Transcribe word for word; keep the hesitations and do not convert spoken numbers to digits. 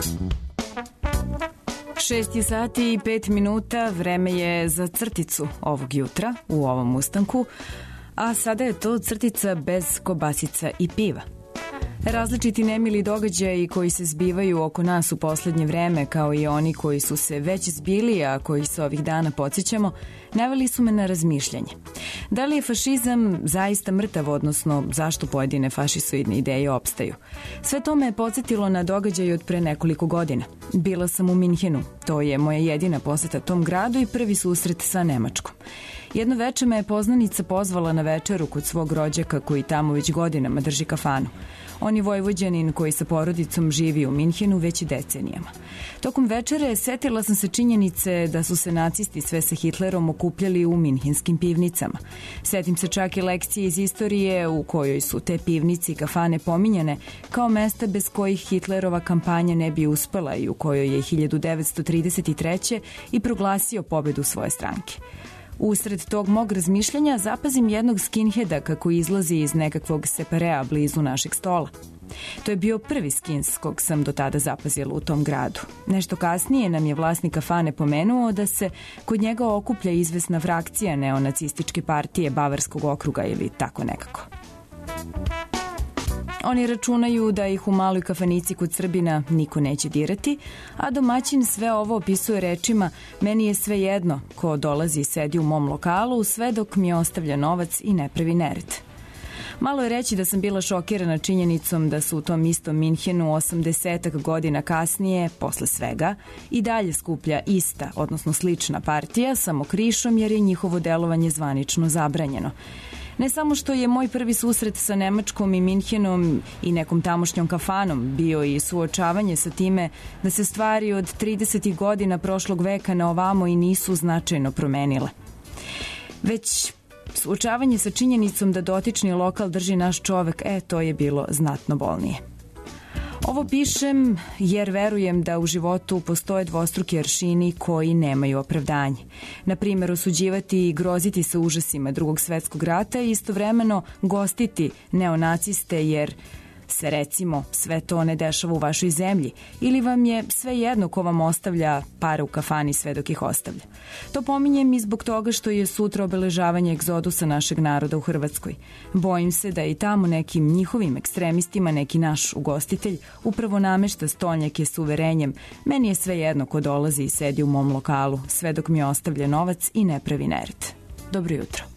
Šest je sati i pet minuta, vreme je za crticu ovog jutra u ovom ustanku, a sada je to crtica bez kobasica i piva. Različiti nemili događaji koji se zbivaju oko nas u poslednje vreme, kao i oni koji su se već zbili, a koji se ovih dana podsjećamo, naveli su me na razmišljanje. Da li je fašizam zaista mrtav, odnosno zašto pojedine fašisoidne ideje opstaju? Sve to me je podsjetilo na događaj od pre nekoliko godina. Bila sam u Minhenu, to je moja jedina poseta tom gradu i prvi susret sa Nemačkom. Jedno veče me je poznanica pozvala na večeru kod svog rođaka koji tamo već godinama drži kafanu. On je Vojvođanin koji sa porodicom živi u Minhenu već decenijama. Tokom večere setila sam se činjenice da su se nacisti sve sa Hitlerom okupljali u minhenskim pivnicama. Setim se čak i lekcije iz istorije u kojoj su te pivnice i kafane pominjane kao mesta bez kojih Hitlerova kampanja ne bi uspela i u kojoj je hiljadu devetsto trideset treće i proglasio pobedu svoje stranke. Usred tog mog razmišljanja zapazim jednog skinheada kako izlazi iz nekakvog separea blizu našeg stola. To je bio prvi skins kog sam do tada zapazila u tom gradu. Nešto kasnije nam je vlasnik kafane pomenuo da se kod njega okuplja izvesna frakcija neonacističke partije Bavarskog okruga ili tako nekako. Oni računaju da ih u maloj kafanici kod Srbina niko neće dirati, a domaćin sve ovo opisuje rečima: meni je sve jedno ko dolazi i sedi u mom lokalu sve dok mi ostavlja novac i ne pravi nered. Malo je reći da sam bila šokirana činjenicom da su u tom istom Minhenu osamdesetak godina kasnije, posle svega, i dalje skuplja ista, odnosno slična partija, samo krišom jer je njihovo delovanje zvanično zabranjeno. Ne samo što je moj prvi susret sa Nemačkom i Minhenom i nekom tamošnjom kafanom bio i suočavanje sa time da se stvari od tridesetih godina prošlog veka na ovamo i nisu značajno promenile, već suočavanje sa činjenicom da dotični lokal drži naš čovek, e, to je bilo znatno bolnije. Ovo pišem jer verujem da u životu postoje dvostruki aršini koji nemaju opravdanje. Na primjer, osuđivati i groziti sa užasima Drugog svetskog rata i istovremeno gostiti neonaciste jer se, recimo, sve to ne dešava u vašoj zemlji ili vam je sve jedno ko vam ostavlja pare u kafani sve dok ih ostavlja. To pominjem i zbog toga što je sutra obeležavanje egzodusa našeg naroda u Hrvatskoj. Bojim se da i tamo nekim njihovim ekstremistima neki naš ugostitelj upravo namešta stolnjake s uverenjem: meni je sve jedno ko dolazi i sedi u mom lokalu sve dok mi ostavlja novac i ne pravi nered. Dobro jutro.